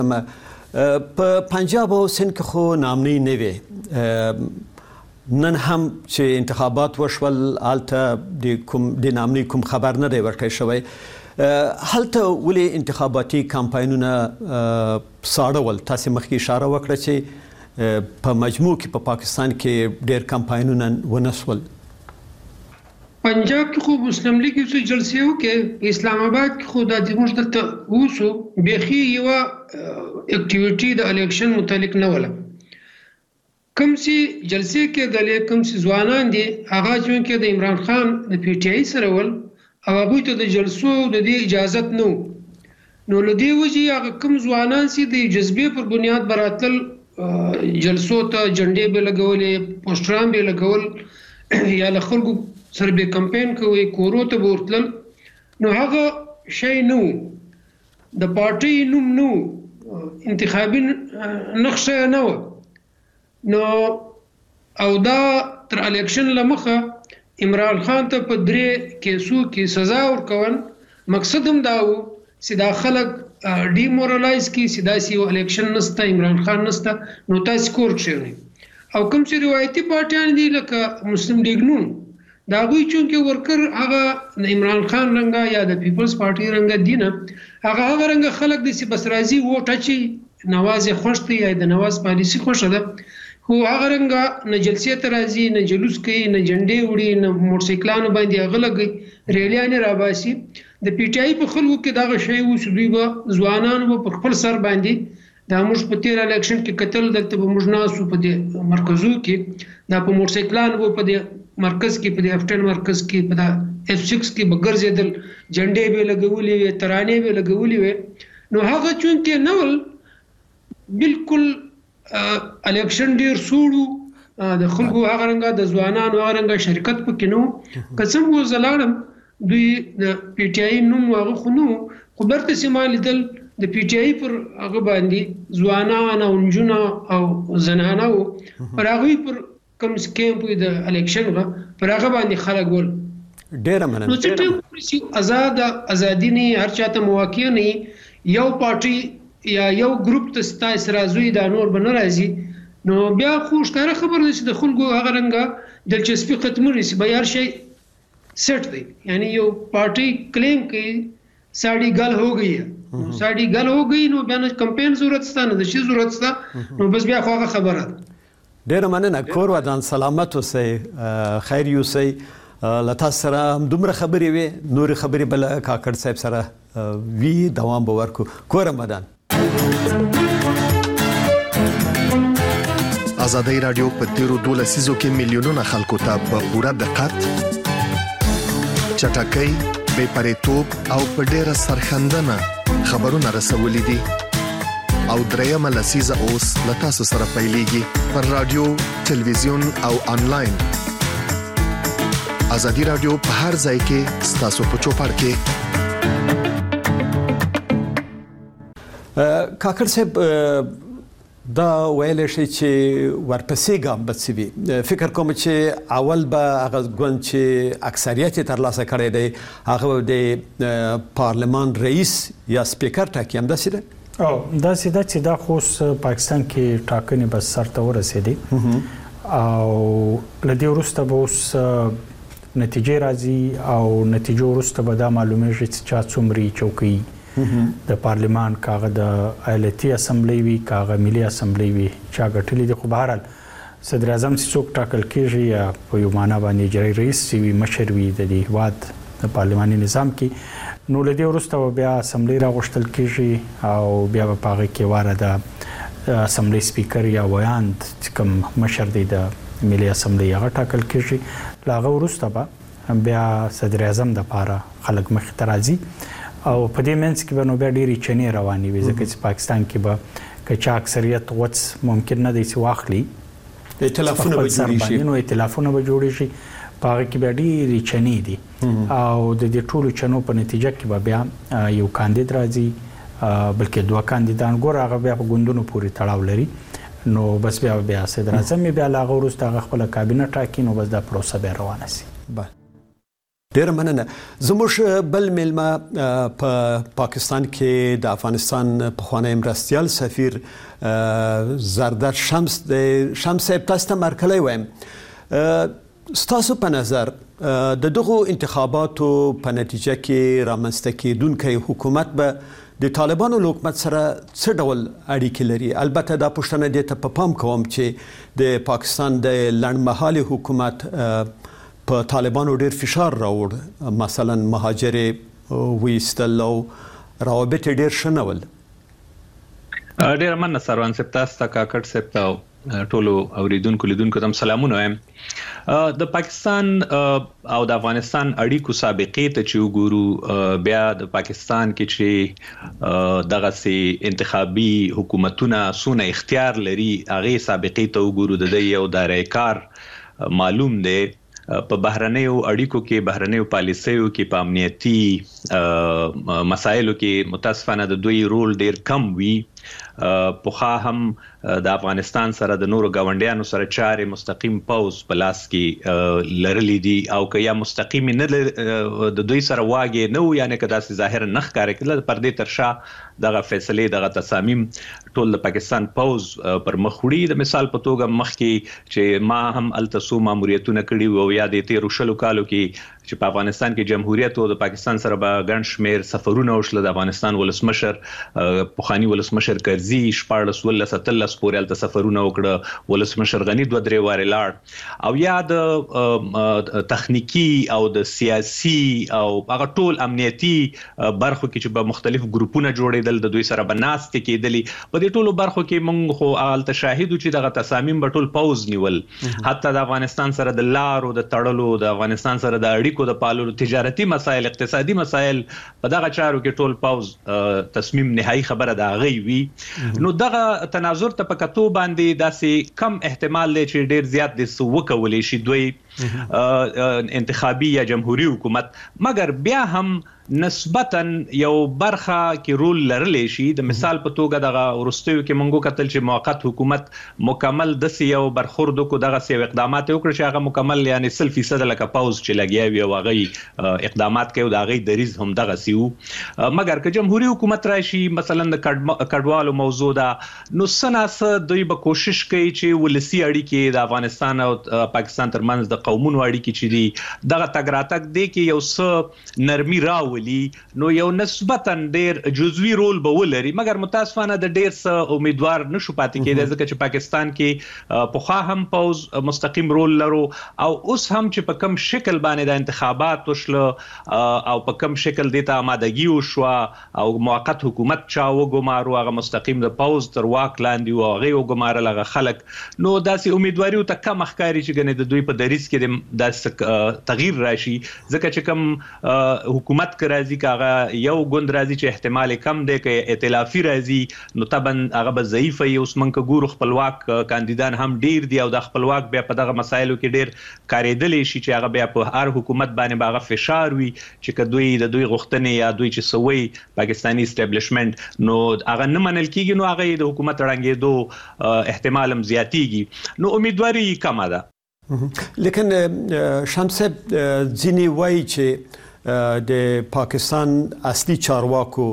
په پنجاب او سند کې خو نامنۍ نه وي، نن هم چې انتخابات وشول هلته د نامنۍ کوم خبر نه دی ورکړی شوی. هلته ولې انتخاباتي کمپاینونه ساړه ول؟ تاسې مخکې اشاره وکړه چې په مجموع کې په پاکستان کې ډېر کمپاینونه ونه سول. پنجاب کې خو مسلم لیگ یو څه جلسې وکړې، اسلام آباد کې خو د زموږ دلته اوسو بیخي یوه اکټیویټي د الیکشن متعلق نه وله. کوم چې جلسې کېدلې، کوم چې ځوانان دي هغه چونکې د عمران خان د پی ټی آی سره ول او هغوی ته د جلسو د دې اجازت نه و، نو له دې وجې هغه کوم ځوانان چې د جذبې پر بنیاد به راتلل جلسو ته جنډې به لګولې، پوسټران به لګول یا له خلکو سره به کمپین کوي، کورو ته به ورتلل، نو هغه شی نه و، د پارټۍ نوم نه و، انتخابي نقشه نه وه. نو او دا تر الیکشن له مخه عمران خان ته په 3 کیسو کې سزا ورکول، مقصد هم دا و چې دا خلک ډیمورالایز کی، چې داسې یو الیکشن نسته، عمران خان نسته، نو تاسې کور کښېنئ. او کوم چې روایتي پارټیان دي لکه مسلم لیگ نون، د هغوی چونکې ورکر هغه د عمران خان رنګه یا د پیپلز پارټي رنګه دي نه، هغه رنګه خلک دي چې بس راځي ووټ اچي، نواز یې خوښ دی یا د نواز پالیسي خوښه ده، خو هغه رنګه نه جلسې ته راځي، نه جلوس کوي، نه جنډې وړي، نه موټرسایکلانو باندې هغه لګوي، ریلیانې راباسي. د پی ټی آی په خلکو کې دغه شی و چې دوی به ځوانان به پر خپل سر باندې دا موږ په تیر الیکشن کې کتل، دلته به موږ ناسو په دې مرکزو کې دا په موټرسایکلان به په دې مرکز کې، په دې افټن مرکز کې، په دا F6 کې به ګرځېدل، جنډې به لګولې وې، ترانې به لګولې وې. نو هغه چونکې نه ول بالکل الیکشن ډیر سوړو، د خلکو هغه رنګه د ځوانانو هغه رنګه شرکت پکې نه و. که څنګه زه لاړم دوی د پی ټی آی نوم هغه خو نه و، خو برته چې ما لیدل د پی ټی آی پر هغه باندې ځوانان او نجونه او زنانه و، پر هغوی پر کوم سکیم په د الیکشن پر هغه باندې خلک ول. ډېره مننه. نو چې ازادي نه هر چاته مواقع نه، یو پارټي یا یو ګروپ ته ستاسو راځي دا نور به نه راځي، نو بیا خو ښکاره خبره ده چې د خلکو هغه رنګه دلچسپي ختموي چې به هر شی سیټ دی. یعنی یو پارټي کلیم کوي ساڑی گل ہو گئی ہے، ساڑی گل ہو گئی، نو بیا نه کمپین ضرورت ستا، نه د شي ضرورت ستا، نو بس بیا خو هغه خبره ده. ډېره مننه. کور ودان سلامت اوسئ، خیر اوسئ. له تاسو سره همدومره خبرې وې، نورې خبرې به له کاکړ صاحب سره وي، دوام به ورکړو. کور ودان. ازادي رادیو په تیرو 12 لسیزو کې میلیونونه خلکو ته په پوره دقت، چټکۍ، بې پرېتوب او په ډېره سرښندنه خبرونه رسولي دي، او درېیمه لسیزه اوس له تاسو سره پیلېږي پر رادیو، تلویزیون او آنلاین. ازادي رادیو په هر ځای کې ستاسو په چوپړ کې. کاکړ صاحب دا ویل شي چې ورپسې ګام به څه وي؟ فکر کوم چې اول به هغه ګوند چې اکثریت یې ترلاسه کړی دی هغه د پارلمان رئیس یا سپیکر ټاکي، همداسې ده؟ داسې ده چې دا خو پاکستان کې ټاکنې بس سر ته ورسېدې، او له دې وروسته به اوس نتیجې راځي، او نتیجو وروسته به دا معلومیږي چې چا څومره چوکۍ د پارلمان، کاغه د ایالتي اسمبلی وي، کاغه ملي اسمبلی وي، چا ګټلې دي. خو بهرحال صدر اعظم چې څوک ټاکل کېږي یا په یو معنا باندې اجرایي رئیس وي، مشر وي د دې هېواد د پارلماني نظام کې، نو له دې وروسته بیا اسمبلی راغوښتل کېږي، او بیا به په هغې کې واره د اسمبلی سپیکر یا ویاند چې کوم مشر دی د ملي اسمبلی هغه ټاکل کېږي. له هغه وروسته به بیا صدر اعظم دپاره خلک مخې ته راځي، او په دې منځ کې به نو بیا ډېرې چنې روانې وي، ځکه چې پاکستان کې به که چا اکثریت غوڅ ممکن نه دی چې واخلي، ائتلافونه به جوړې شي، نو ائتلافونه به جوړې شي، په هغه کې بیا ډېرې چنې دي، او د دې ټولو چنو په نتیجه کې به بیا یو کاندید راځي، بلکې 2 کاندیدان، ګوره هغه بیا په ګوندونو پورې تړاو لري، نو بس بیا صدر اعظم بیا له هغه وروسته هغه خپله کابینه ټاکي، نو بس دا پروسه بیا روانه شي. ډېره مننه. زموږ بل میلمه په پاکستان کې د افغانستان پخوانی مرستیال سفیر زرداد شمس صاحب، تاسو ته مرکلی وایم. ستاسو په نظر د دغو انتخاباتو په نتیجه کې رامنځته کېدونکی حکومت به د طالبانو له حکومت سره څه ډول اړیکې لري؟ البته دا پوښتنه دې ته په پام کوم چې د پاکستان د لنډمهالي حکومت په طالبانو ډېر فشار راوړ، مثلا مهاجرې ویستل او روابط ډېر ښه نه ول. ډېره مننه سروان صاحب، تاسو ته کاکړ صاحب ته ټولو اوریدونکو لیدونکو ته سلامونه وایم. د پاکستان او د افغانستان اړیکو سابقې ته چې وګورو، بیا د پاکستان کې چې دغه انتخابي حکومتونه څونه اختیار لري هغې سابقې ته وګورو، د دې یو دایره کار معلوم دی. په بهرنیو اړیکو کې، بهرنیو پالیسیو کې، په امنیتي مسایلو کې متاسفانه د دوی رول ډیر کم وي. پخوا هم د افغانستان سره د نورو ګاونډیانو سره چارې مستقیم پوز په لاس کې لرلې دي، او که یا مستقیم نه د دوی سره واګې نه و، یعنی که داسې ظاهرا نه ښکاره کېدله، پردې تر شا دغه فیصلې، دغه تصامیم ټول د پاکستان پوز پر مخ وړي. د مثال په توګه مخکې چې ما هم هلته څو ماموریتونه کړي وو، او یا د تېرو 20 کالو کې چې په افغانستان کې جمهوریت و، د پاکستان سره به ګڼ شمېر سفرونه وشله. د افغانستان ولسمشر، پخواني ولسمشر کرزي 14 ولس 13 پورې هلته سفرونه وکړه، ولسمشر غني 2-3 وارې لاړ، او یا د تخنیکی او د سیاسي او هغه ټول امنیتي برخو کې چې په مختلف ګروپونه جوړېدل، د دوی سره به ناستې کېدلې. په دې ټولو برخو کې موږ خو هلته شاهد وو چې دغه تصامیم به ټول پوز نیول. حتی د افغانستان سره د لارو د تړلو، د افغانستان سره د اړیکو د پاللو، تجارتي مسایل، اقتصادي مسایل، په دغه چارو کې ټول پوز تصمیم نهایی خبره د هغې وي. نو دغه تناظر ته په کتو باندې داسې کم احتمال دی چې ډیر زیات د څه وکولی شي دوی انتخابي یا جمهوري حکومت، مګر بیا هم نسبتاً یو برخه کې رول لرلی شي. د مثال په توګه دغه وروستیو کې موږ وکتل چې موقت حکومت مکمل داسې یو برخورد وکړو، دغسې یو اقدامات یې وکړه چې هغه مکمل یعنې 100% لکه پوز چې لګیا وي او هغه اقدامات کوي، د هغې دریځ هم دغسې وو. مګر که جمهوري حکومت راشي، مثلا د کډوالو موضوع ده، نو څه ناڅه دوی به کوشش کوي چې ولسي اړیکې د افغانستان او پاکستان ترمنځ د قومونو اړیکې چې دي دغه تګ راتګ دی کې یو څه نرمي راولي، نو یو نسبتاً ډیر جزوي رول به ولري. مګر متاسفانه د ډیر څه امیدوار نشو پاتې کېدای، ځکه چې پاکستان کې پخوا هم پوز مستقیم رول لرو، او اوس هم چې په کم شکل باندې د انتخابات وشله او په کم شکل دې ته آمادګي وشوه او موقت حکومت چا وګمارو، هغه مستقیم د پوز تر واک لاندې و، هغې وګمارل هغه خلک. نو داسې امیدواري ورته کم ښکاري چې ګنې د دوی په دریځ کې داسې تغییر راشي، ځکه چې کم حکومت که راځي، که هغه یو ګوند راځي چې احتمال کم دی، که ائتلافي راځي، نو طبعا هغه به ضعیفه وي. اوس موږ که ګورو خپلواک کاندیدان هم ډیر دي، او د خپلواک بیا په دغه مسایلو کې ډیر کارېدلی شي چې هغه بیا په هر حکومت باندې به هغه فشار وي چې که دوی د دوی غوښتنې یا دوی چې څه وایي پاکستاني اسټابلیشمنت، نو هغه نه منل کېږي، نو هغه د حکومت ړنګېدو احتمال هم زیاتېږي. نو امیدواري کمه ده. لیکن شمس صاحب ځینې وایي چې د پاکستان اصلي چارواکو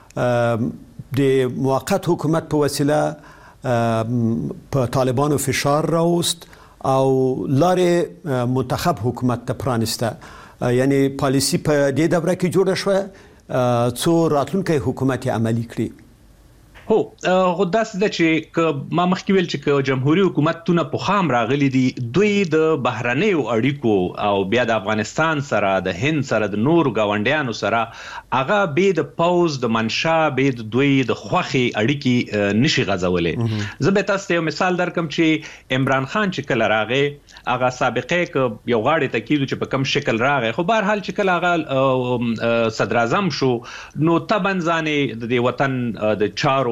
د موقت حکومت په وسیله په طالبانو فشار راوست او لارې منتخب حکومت ته پرانسته، یعنی پالیسی په دې دوره کې جوړه شوه څو راتلونکی حکومت یې عملي کړي. هو خو داسې ده چې ما مخکې ویل چې که جمهوري حکومتونه پخوا هم راغلي دي، دوی د بهرنیو اړیکو او بیا د افغانستان سره، د هند سره، د نورو ګاونډیانو سره، هغه بې د پوز د منشا، بې د دوی د خوښې اړیکې نشي غځولی. زه به تاسو ته یو مثال درکم چې عمران خان چې کله راغی، هغه سابقې که یو غاړې ته کېدو چې په کوم شکل راغی، خو بهرحال چې کله هغه صدر اعظم شو، نو طبعا ځان د دې وطن د چارو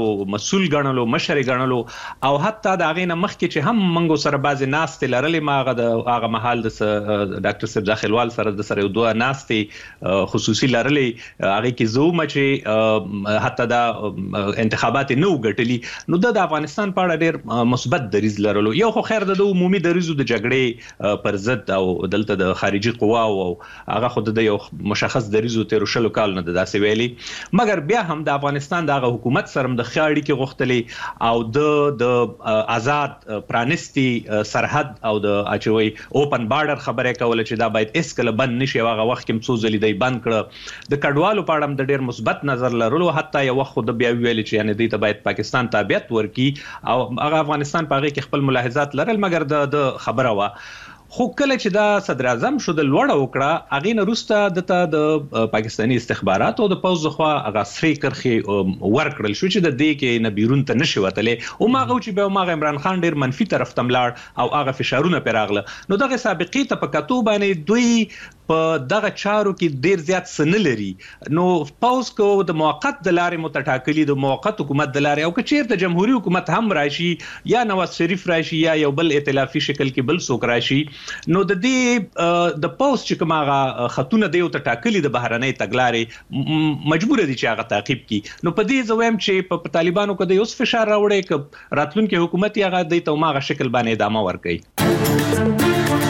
مسول غنلو مشر غنلو او حتی د هغه نه مخکې چې هم منګو سره بعضې ناستې لرلې ما هغه مهال د ډاکټر صاحب داخلوال سره د سره یو دوه ناستې خصوصي لرلې هغه کې زوم چې حتی دا انتخابات نو ګټلي نو د افغانستان په اړه ډېر مثبت دریځ لرلو یو خو خیر د عمومي دریځو د جګړې پر ضد او دلته د خارجي قواو او هغه خود د یو مشخص دریځو تیر شلو کال نه داسې ویلي مګر بیا هم د افغانستان د حکومت سره د خاړي کې غوښتلې او د آزاد پرانستی سرحد او د اچوي اوپن بارډر خبره کوله چې دا باید اسکل بند نشي هغه وخت کې څو ځلې دی بند کړ د کډوالو په اړه د ډېر مثبت نظر لرلو حتی یو وخت د بیا ویل چې یعنی دوی ته باید پاکستان تابعیت ورکړي او هغه افغانستان په هغه کې خپل ملاحظات لرل مګر د خبره وا خو کله چې دا صدر اعظم شو د لوړه وکړه هغه نه روسته د پاکستاني استخبارات او د پوز خو هغه سری کرخي ورکړل شو چې د دې کې نه بیرون ته نشي وتلې او ماغه چې به ماغه عمران خان ډیر منفي طرف ته ملاړ او هغه فشارونه پیراغله نو دغه سابقې ته په کتو باندې دوی په دغه چارو کې ډیر زیات سن لري نو پوز کو د موقت د لارې متټاکلي د موقت حکومت د لارې او که چیرته جمهوریت حکومت هم راشي یا نواز شریف راشي یا یو بل ائتلافي شکل کې بل څوک راشي نو د دې د پوز چې کومه خطونه دی او ټاکلي د بهرنۍ تګلارې مجبور دي چې هغه تعقیب کړي نو په دې زویم چې په طالبانو کې د اوس فشار راوړي ک راتلونکي حکومت یې هغه د توماغه شکل باندې ادامه ورکړي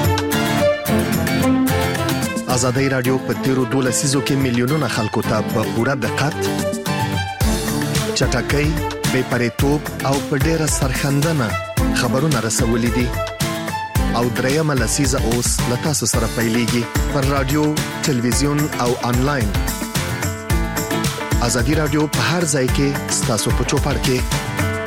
ازادي رادیو په تیرو 12 سیزو کې میلیونونه خلکو ته په پوره دقت چټکۍ بې پرېتوب او په ډېره سرخندنه خبرونه رسولې دي او درېمه لسیزه اوس له تاسو سره پیلېږي پر رادیو ټلویزیون او انلاین ازادي رادیو په هر ځای کې ستاسو په چوپړ کې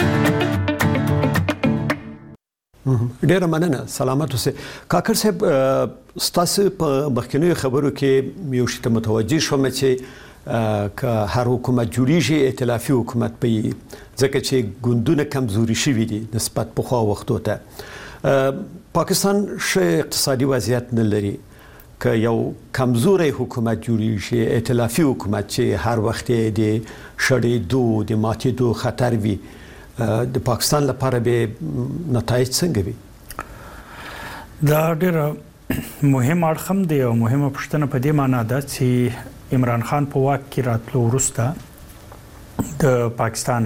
ډیره مننه سلامت اوسئ کاکړ صاحب ستاسو په مخکنیو خبرو کې یو شی ته متوجه شوم چې که هر حکومت جوړیږي ائتلافي حکومت به ځکه چې ګوندونه کمزوري شوي دي نسبت پخوا وختو ته پاکستان ښه اقتصادي وضعیت نه لري که یو کمزوري حکومت جوړیږي ائتلافي حکومت چې هر وخت د شړېدو د ماتېدو خطر وي د پاکستان لپاره به نتایج څنګه وي دا ډېر مهم اړخم دی او مهمه پوښتنه په دې معنی ده چې عمران خان په واک کې راتلو وروسته د پاکستان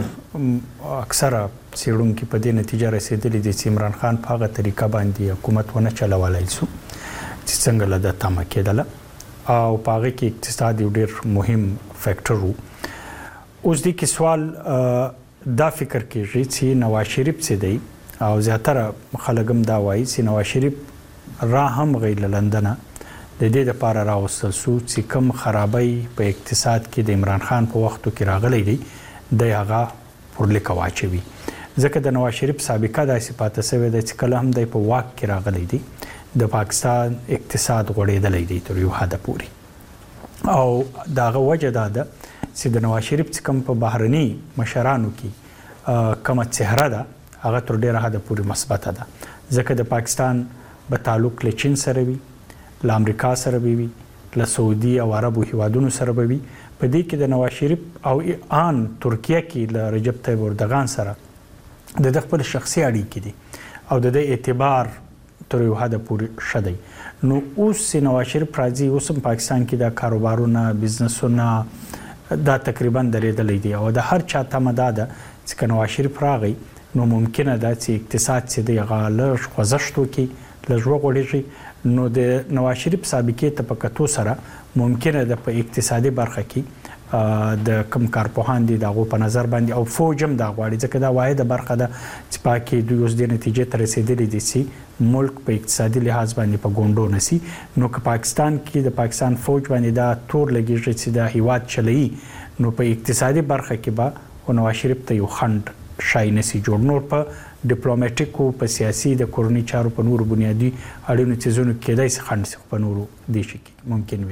اکثره څېړونکي په دې نتیجه رسیدلي دي چې عمران خان په هغه طریقه باندې حکومت ونه چلولای شو چې څنګه له تمه کېدله او په هغه کې اقتصاد یو ډېر مهم فیکټر وو اوس دې کې سوال دا فکر کېږي چې نواز شریف څه دی او زیاتره خلک هم دا وایي چې نواز شریف را هم غیر لندن د دې لپاره راوستل شو چې کم خرابۍ په اقتصاد کې د عمران خان په وختو کې راغلي دي د هغه پر لیک واچوي ځکه د نواز شریف سابقه داسې پاتې شوې ده چې کله هم د په واک کې راغلي دي د پاکستان اقتصاد غوړېدلی دی تر یو حده پورې او داغه وجه دا ده چې د نواز شریف څخه په بهرني مشرانو کې کومه چهره ده هغه تر ډیره حده پورې مثبت ده ځکه د پاکستان په تعلق له چین سره وي له امریکا سره وي له سعودي او عربو هیوادونو سره وي په دې کې د نواز شریف او ان ترکیه کې له رجب طیب اردوغان سره د خپل شخصي اړیکې دي او د اعتبار تر یو حده پورې شدي نو اوس نواز شریف راځي اوس پاکستان کې د کاروبارونو بزنسونو دا تقریبا درېدلې دي او د هر چا تمه ده چې نواز شریف راغی نو ممکنه ده چې اقتصاد چې دی غالر خوځښتو کې لږ وغوړېږي نو د نواز شریف سابقې ته په کتو سره ممکنه ده په اقتصادي برخه کې د کم کارپوهان دي دغه په نظر باندې او فوج هم دا غواړي ځکه دا واحده برخه ده چې پاکي دوی اوس د نتیجې ته رسیدلي دي چې ملک په اقتصادي لحاظ باندې په ګوندو نسی نو که پاکستان کې د پاکستان فوج باندې دا تور لګیږي چې دا هیواد چلایي نو په اقتصادي برخه کې به نواز شریف ته یو خند شای نسی جوړ نور په ډیپلوماټیکو په سیاسي د کورنۍ چارو په نورو بنیادی اړینو چیزونو کې دای څه خند څه په نورو دي شي ممکن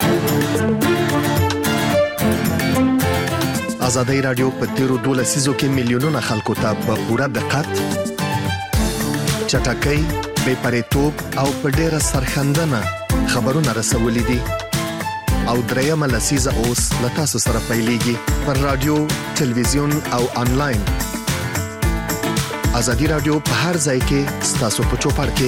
وي ازادي رادیو په تیرو 12 سیزو کې میلیونونه خلکو ته په پوره دقت چټکۍ بې پرېتوب او په ډېره سرخندنه خبرونه رسولې دي او درېمه لسیزه اوس له تاسو سره پیلېږي پر رادیو، ټلویزیون او انلاین. ازادي رادیو په هر ځای کې ستاسو په چوپړ کې.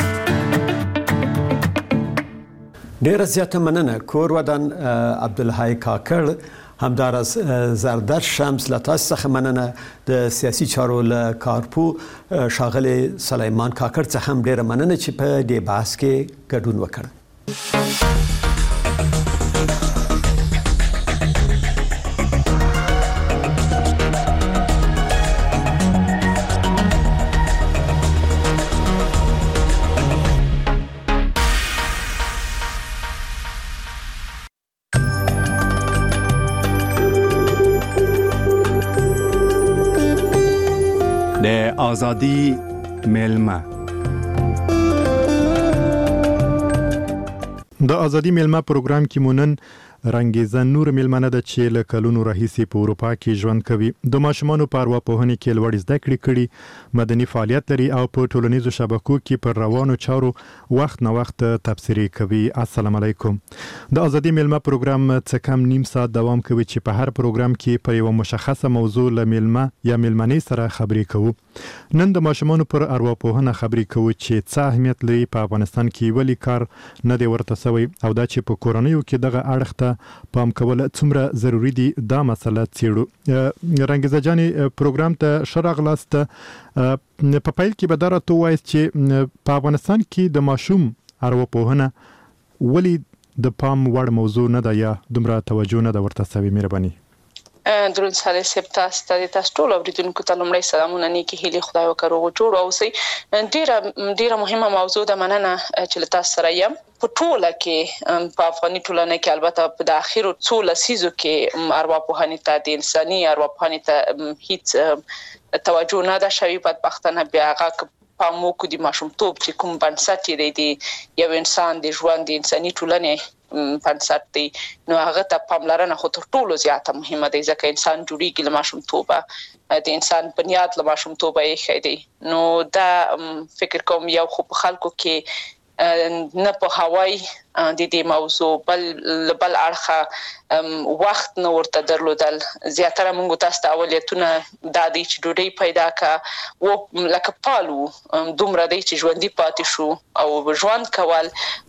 ډیره زیاته مننه کور ودان عبدالحی کاکړ، همدارس زردر شمس له تاسو څخه مننه، د سیاسي چارو له کارپو ښاغلی سلیمان کاکړ څخه هم ډیره مننه چې په دې بحث کې ګډون وکړ. آزادی میلمه. د آزادی میلمه پروګرام کې مونن رنګیزه نور میلمنه د چې له کلونو راهیسې په اروپا کې ژوند کوي. د ماشومانو په ارواپوهنې کې لوړ زده کړې کړي، مدني فعالیت لري او په ټولنیزو شبکو کې پر روانو چارو وخت نه وخت تبصرې کوي. السلام علیکم. د آزادی میلمه پروګرام څه کم نیم ساعت دوام کوي چې په هر پروګرام کې پر یو مشخصه موضوع له میلمه یا میلمنې سره خبرې کوو. نن د ماشومانو پر ارواپوهنه خبرې کوو چې څه اهمیت لري په افغانستان کې، ولی کار نه دی ورته سوی او دا چې په کورنیو کې دغه اړخ ته پام کول څومره ضروری دي، دا مسله څیړو. رنګیزه جانې پروګرام ته ښه راغلاست. په پیل کې به دا راته ووایاست چې په افغانستان کې د ماشوم ارواپوهنه ولې د پام وړ موضوع نه ده یا دومره توجه نه ده ورته سوې؟ مهرباني. درود سره سپتاس ته تاسو ټول اوریدونکو ته لومړی سلامونه، نیکی هیلې، خدای وکړو جوړ اوسئ. ډیره مهمه موضوع ده، مننه چې تاسو سره یم. په ټوله کې په افغاني ټولنه کې البته په اخیرو څو لسیزو کې ارواپوهنې ته، د انساني ارواپوهنې ته هیڅ توجه نه ده شوې. بدبختانه بیا هغه پامو کو د ماشومتوب چې کوم بنسټ دی یو انسان د ژوند د انساني ټولنې بنسټ دی، نو هغه ته پاملرنه خو تر ټولو زیاته مهمه ده، ځکه انسان جوړیږي له ماشومتوبه، د انسان بنیاد له ماشومتوبه یې ښه دی. نو دا فکر کوم یو خو په خلکو کې نه په هوای د دې موضوع بل اړخه وخت نه ورته درلودل. زیاتره موږ تاسو ته اولتونه دا دي چې ډوډۍ پیدا کا و لکه پالو دومره دی چې ژوندۍ پاتې شو او ژوند کول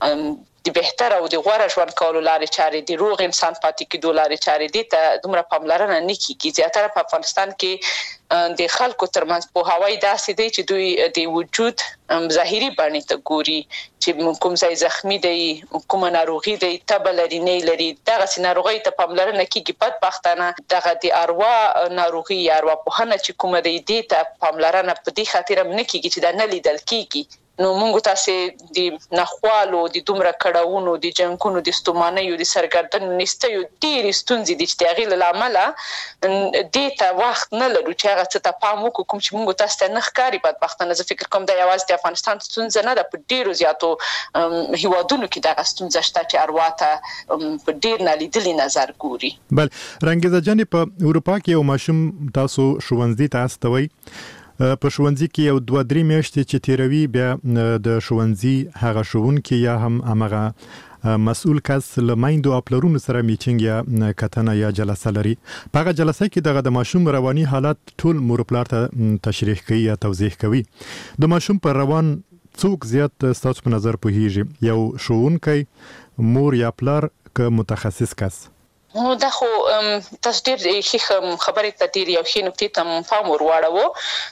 د بهتر او د غوړه ژوند کولو لارې چارې دي، روغ انسان پاتې کېدو لارې چارې دي ته دومره پاملرنه نه کیږي. زیاتره په افغانستان کې د خلکو ترمنځ په هوای داسې دی چې دوی د وجود ظاهري بڼې ته ګوري چې کوم ځای زخمی دی، کوم ناروغي دی، تبه لري نه لري، دغه ناروغي ته پاملرنه کیږي. بدبختانه دغه د اروا ناروغي یا ارواپوهنه چې کوم دی دې ته پاملرنه په دې خاطر نه کیږي چې دا نه لیدل کیږي. نو موږ تاسو د نخوالو، د دومره کډاونو، د جنگونو، د ستومانیو، د سرګردن نستیو ډېرې ستونزې دي چې د هغې له امله دې ته وخت نه لرو چې هغه څه ته پام وکړو کوم چې موږ تاسو ته نه ښکاري. بدبختانه زه فکر کوم دا یوازې د افغانستان ستونزه نه ده، په ډېرو زیاتو هیوادونو کې دغه ستونزه شته چې اروا ته په ډېر نالیدلي نظر ګوري. بل رنګیزه جانې په اروپا کې یو ماشوم تاسو ښوونځي ته استوئ، په ښوونځي کې یو 2-3 میاشتې چې تیروي، بیا د ښوونځي هغه ښوونکي یا هم هغه مسؤل کس له میندو او پلرونو سره میټینګ یا کتنه یا جلسه لري. په هغه جلسه کې دغه د ماشوم رواني حالت ټول مور پلار ته تشریح کوي یا توضیح کوي. د ماشوم پر روان څوک زیات ستاسو په نظر پوهیږي، یو ښوونکی، مور یا پلار که متخصص کس؟ نو دا خو تاسو ډېر خبرې ته ډېر یو ښه نکتې ته پام ور واړوو.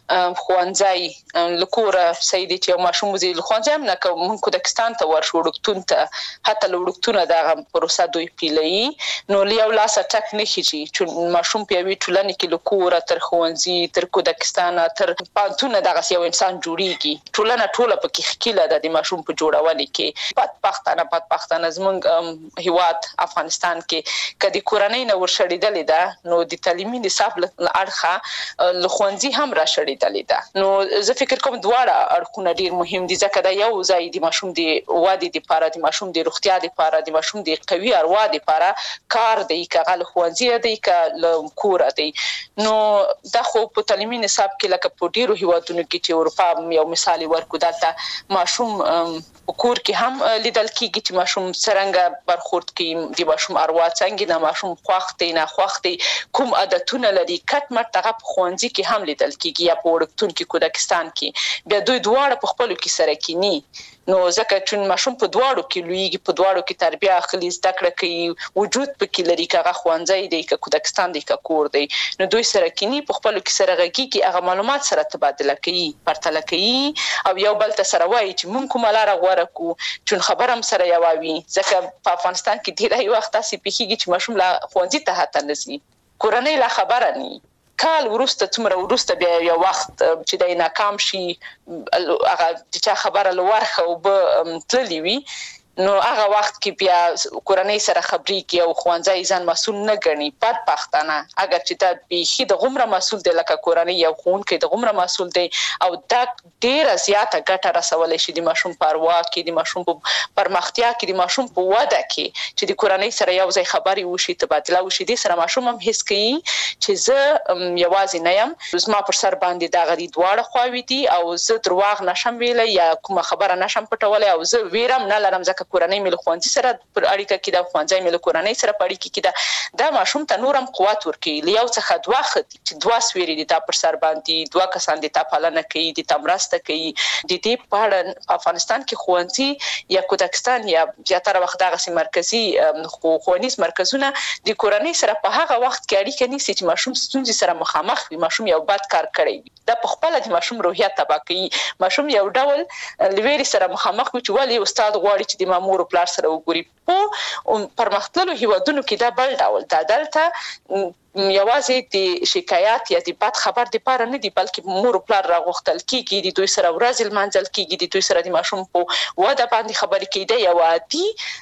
ښوونځی له کوره صحیح دی چې یو ماشوم وځي له ښوونځي هم نه که موږ کودکستان ته ورشو، وړکتون ته، حتی له وړکتونه دغه پروسه دوی پیلوي. نو له یو لاسه ټک نه خیږي چې ماشوم په یوې ټولنې کې له کوره تر ښوونځي تر کودکستانه تر پوهنتونه دغسې یو انسان جوړیږي. ټولنه ټوله پکې ښکیله ده د ماشوم په جوړونې کې. بدبختانه زموږ هیواد افغانستان کې د کورنۍ نه ورشړېدلې ده، نو د تعلیمي نصاب له اړخه له ښوونځي هم راشړېدلې لیدلې ده. نو زه فکر کوم دواړه اړخونه ډیر مهم دي ځکه دا یو ځای د ماشوم د وادي لپاره د ماشوم د روغتیا لپاره د ماشوم د قوي اروا لپاره کار دی کغه له ښوونځي دی ک کور دی. نو دا خو په تعلیمي نصاب کې لکه په ډیرو هیوادونو کې چې اروپا یو مثال ورکو دلته ماشوم کور کې هم لیدل کیږي چې ماشوم څنګه برخورد کوي د ماشوم اروا څنګه د ماشوم خوښ دی نه خوښ دی کوم عادتونه لري کټ مټ دغه ښوونځي کې هم لیدل کیږي یا په وړکتون کې کوزاکستان کې بیا دوی دواړه په خپل کې سره کینی. نو ځکه چې ماشوم په دواړو کې لویږي په دواړو کې تربیه اخلي زده کړه کوي وجود پکې لري کغه ښوونځي دی ک کوزاکستان دی ک کور دی. نو دوی سره کینی په خپل کې سره غږی کې هغه معلومات سره تبادله کوي پرتله کوي او یو بل ته سره وایي چې مونږ کومه لار غوړه کو چې خبرم سره یووي. ځکه په افغانستان کې ډیری وخت تاسو پیخیږي چې ماشوم لا ښوونځي ته هاته نسی کورنۍ لا خبره نه کال ورسته څومره ورسته بیا یو وخت چې د ناکام شي هغه چې خبره لورخه او به تللی وي نو هغه وخت کې بیا کورنۍ سره خبرې کوي او ښوونځي ځان مسؤل نه ګڼي بدبختانه اگر چې دا به د غمره مسؤل دی لکه کورنۍ یو ښوونکی د غمره مسؤل دی او دا ډیره زیاته ګټه رسولای شي د ماشوم پروا کې د ماشوم په پرمختیا کې د ماشوم په وده کې چې د کورنۍ سره یو ځای خبري وشي تبادله وشي د سره ماشوم هم حس کوي چې زه یوازې نه یم زما پر سر باندې دا غړي دواړه خواوي دي او زه درواغ نشم ویلای یا کومه خبره نشم پټولای او زه ویرم نه لرم ځکه کورنۍ مل خوانځي سره پر اړیکه کې دا خوانځي مل کورنۍ سره په اړیکه کې دا ماشوم ته نورم قوت ورکړي لیاو څخه دوا خدي چې دوا سويري دي تا پر سر باندې دوا کسان دي تا پالنه کوي دي تمرسته کوي د دې په افغانستان کې خوانځي یا کوزاکستان یا زیاتره وخت دغه سي مرکزی خوانیز مرکزونه د کورنۍ سره په هغه وخت کې اړیکه نیسي چې ماشوم ستونزې سره مخامخ وي ماشوم یو بد کار کړی دا په خپل د ماشوم روحیه تبا کوي ماشوم یو ډول لویری سره مخامخ وي چې ولی استاد غواړي چې د مامور پلار سره وګوري په پرمختللو هیوادونو کې دا بل ډول دا دلته یوازې د شکایت یا د بد خبر د پاره نه دی بلکې مور پلار راغختل کیږي د دوی سره ورځ المنځل کیږي د دوی سره د ماشوم په وده باندې خبرې کیده یو عادي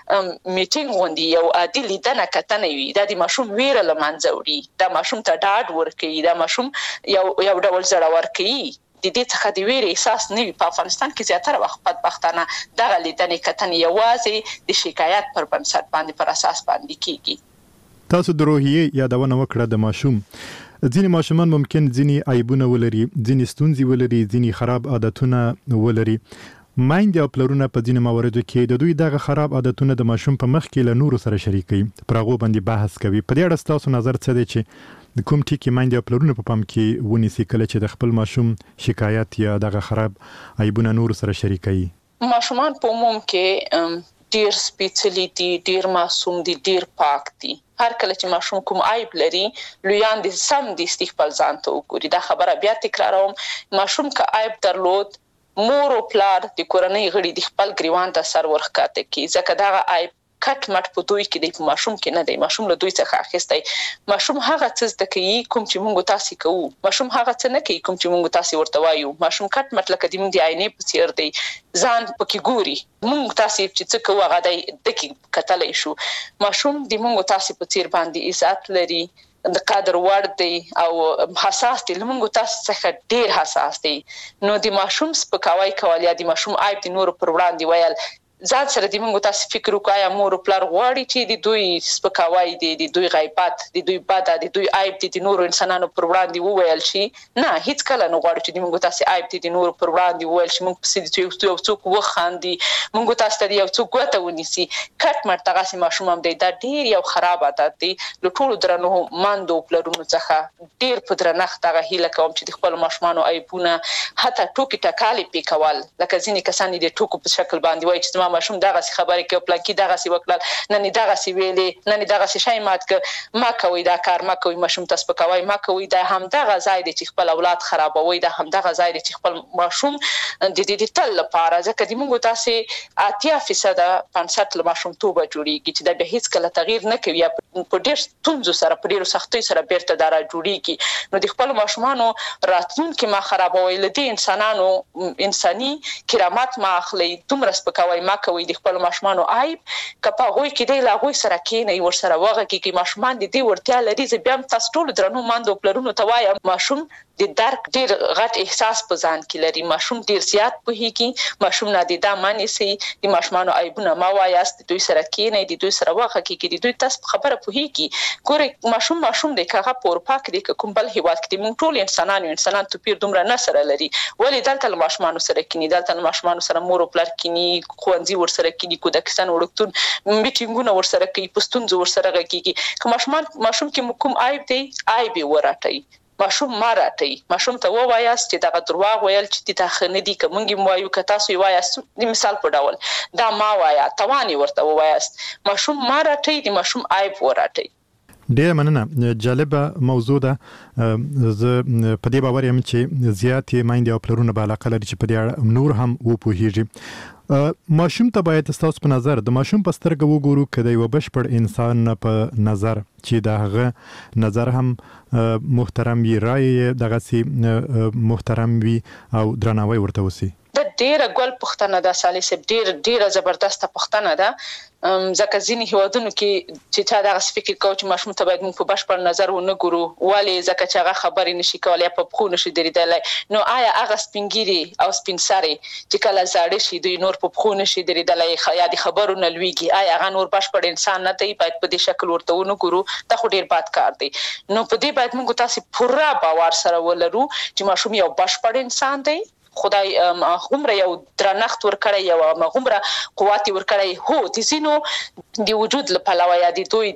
میټینګ غونډي یو عادي لیدنه کتنه وي دا د ماشوم ویره لمنځه وړي دا ماشوم ته ډاډ ورکړي دا ماشوم یو ډول زړه ورکړي د دې څخه د ویرې احساس نه وي په افغانستان کې زیاتره وخت بدبختانه دغه لیدنې کتنې یوازې د شکایت پر بنسټ باندې پر اساس باندې کیږي. تاسو د روحیې یادونه وکړه د ماشوم ځینې ماشومان ممکن ځینې عیبونه ولري ځینې ستونزې ولري ځینې خراب عادتونه ولري مایند او پلرونه په ځینې مواردو کې د دوی دغه خراب عادتونه د ماشوم په مخ کې له نورو سره شریکي پر هغه باندې بحث کوي په دې اړه تاسو نظر څه دی چې د کوم ټکی مایند او پلرونه په پام کې ونیسي کله چې د خپل ماشوم شکایت یا دغه خراب عیبونه نورو سره شریکي ماشومان په عموم کې ډیر سپیڅلی دي ډیر معصوم دي ډیر پاک دي هر کله چې ماشوم کوم عیب لري لویان دي سم دي استقبال ځان ته وګوري دا خبره بیا تکراروم ماشوم کا عیب درلود مور او پلار د کورنۍ غړي د خپل ګریوان ته سر ورخکاته کی ځکه دا عیب کټ مټ په دوی کې د ماشوم کې نه دی ماشوم له دوی څخه اخیستی ماشوم هغه څه زده کوي کوم چې موږ تاسو کوو ماشوم هغه څه نه کوي کوم چې موږ تاسو ورته وایو ماشوم کټ مټ لکه د موږ د عینې په څیر دی ځان پکې ګوري موږ تاسو چې څه کوو هغه د دقیق کتلې شو ماشوم د موږ تاسو په څیر باندې عزت لري د قدر وړ دی او حساس دی لمونږ تاسو څخه ډیر حساس دی نو د ماشوم سپکاوی کول یا د ماشوم عیب د نور پر وړاندې ویل ځان سره د موږ تاسو فکر وکایا مور پلار غواړي چې د دوی سپکاوی دي د دوی غیبت د دوی بد د دوی عیب دي د نور انسانانو پر وړاندې وویل شي نه هیڅ کله نه غواړي چې د موږ تاسو عیب دي د نور پر وړاندې وویل شي موږ په یو څوک وخاندي موږ تاسو ته یو څوک غوته ونیسي کټ مټ تاسو ماشوم هم دی دا ډیر یو خراب عادت دی له ټولو درنو ماندو پلرونو څخه ډیر په درنښت هغه هیله کوم چې د خپل ماشومانو عیبونه حتی ټوکی ټکالي پیکول لکه ځینې کسان د ټوکو په شکل باندې وایي چې ماشوم دغه خبرې کوي پلان کې دغه سی وکړل نه دغه سی ویلې نه دغه سی شای مات ک ما کوي دا کار ما کوي ماشوم تاسو پکوي ما کوي دا هم دغه ځای دی چې خپل اولاد خرابوي دا هم دغه ځای دی چې خپل ماشوم د دې تل لپاره ځکه د موږ تاسو 80% 50 له ماشوم توبه جوړیږي چې دا به هیڅ کله تغییر نه کوي په ډېر ستونزو سره په ډېر سختۍ سره بیرته دارا جوړیږي نو د خپل ماشومانو راتلونکي ما خرابوي لدی انسانانو انساني کرامت ما اخلي دومره سپکوي ما کوي د خپل ماشومانو عیب کپا غوي کې دی لا غوي سره کې نه ور سره وغه کې ماشومان د دې ورتیا لري چې بیا تاسو ټول درنو ماندو پلرونو ته وایم ماشوم د درک ډیر غټ احساس په ځان کې لري. ماشوم ډیر زیات پوهیږي، ماشوم نادیده مانی سي، د ماشومان عیبونه ما وایاست، دوی سره کېنئ، د دوی سره واخه کې د دوی تاسو خبره پوهیږي. ګوره ماشوم د کاغه په اروپا کې د کوم بل هیواد کې موږ ټول انسان توپیر دومره نه سره لري، ولی دلته له ماشومان سره کېني، دلته له ماشومان سره مور او پلار کېني، خوندې ور سره کېني، کودکستان وړکتون میټینګونه ور سره کوي، پښتون ور سره غږیږي. که ماشوم کې کوم عیب دی عیب وراتي، ماشوم ماراټي، ماشوم ته وایاست چې دا دروغ ویل چې تا خنه دي کومږي موایو که تاسو وایاست د مثال په ډول دا ما وایا توانی ورته وایاست، ماشوم ماراټي د ماشوم عیب وراتي. ډیر مننه، جالبه موضوع ده. زه په دې باور یم چې زیاتې میندې او پلرونه به علاقه لري چې په دې اړه نور هم وپوهیږي. ماشوم ته باید تاسو په نظر د ماشوم په سترګه وګورو که د یو بشپړ انسان په نظر چې د هغه نظر هم محترم وي، رایې دغسې محترم وي او درناوی ورته وسي. د ډیره ګل پښتنه ده سالي صاحب، ډیره زبردسته پښتنه ده. ځکه ځینې هیوادونو کې چې چا دغه فکر کوي چې ماشوم ته باید موږ په بشپړ نظر ونه ګورو، ولې ځکه چې هغه خبرې نشي کولای، په پښو نشي درېدلی. نو آیا هغه سپینګیري او سپین سري چې کله زاړه شي دوی نور په پښو نشي درېدلی یا د خبرو نه لویږي، آیا هغه نور بشپړ انسان نه دی؟ باید په دې شکل ورته ونه ګورو، دا خو ډیر بد کار دی. نو په دې باید موږ تاسو پوره باور سره ولرو چې ماشوم یو بشپړ انسان دی، خدای هغومره یو درنښت ورکړی، یو هغومره قوت ورکړی. هو د ځینو د وجود له پلوه یا د دوی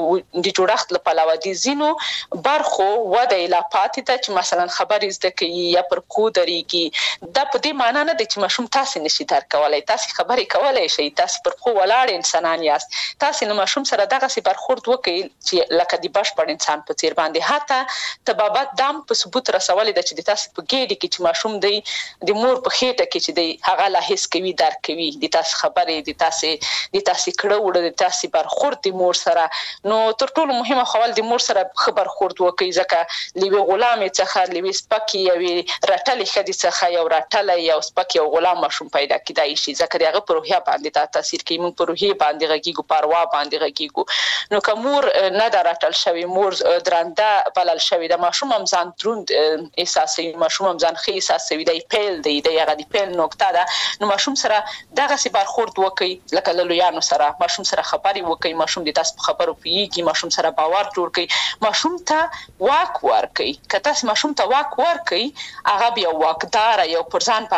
د جوړښت له پلوه د ځینو برخو وده یې لا پاتې ده چې مثلا خبرې زده کوي یا پر پښو درېږي. دا په دې معنا نه دی چې ماشوم تاسې نشي درک کولی، تاسې خبرې کولی شئ، تاسې پر پښو ولاړ انسانان یاست، تاسې له ماشوم سره دغسې برخورد وکړئ چې لکه د بشپړ انسان په څیر باندې. حتی طبابت دام په ثبوت رسولې ده چې د تاسې په ګېډې کې چې ماشوم دی د مور په خېټه کې چې دی هغه لا حس کوي، درک کوي، د تاسو خبرې، د تاسو کړه وړه، د تاسو برخورد د مور سره. نو تر ټولو مهمه خو د مور سره خبر خورد وکړي، ځکه لوی غلام څخه لوی سپکی یوي رټلې خدي څخه یو رټلې یو سپکی او غلام ماشوم پیدا کیدای شي، ځکه هغه په روحیه باندې تاثیر کوي، موږ په روحیه باندې غږیږو، پروا باندې غږیږو. نو که مور نه درټل شوی، مور درنده بلل شوی، د ماشوم هم ځان دروند احساسوي، ماشوم هم ځان ښه احساسوي، دی پیل دی هغه د پیل نقطه ده. نو ماشوم سره دغسې برخورد وکړي لکه له لویانو سره، ماشوم سره خبرې وکړي، ماشوم د تاسو په خبرو پوهیږي، ماشوم سره باور جوړ کړئ، ماشوم ته واک ورکړئ. که تاسو ماشوم ته واک ورکړئ، هغه بیا واکدار، یو پر ځان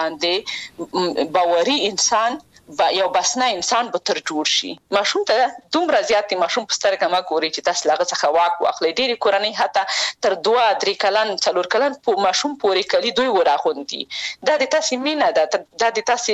باندې باوري انسان، یو بسنه انسان به تر جوړ شي. ماشوم ته دومره زیات ماشوم په سترګه ما ګوري چې تاسو له هغه څخه واک واخلئ. ډېرې کورنۍ حتی تر 2-3 کلن 4 کلن ماشوم پورې کلي دوی وراغوندي. دا د تاسو مینه ده، دا د تاسو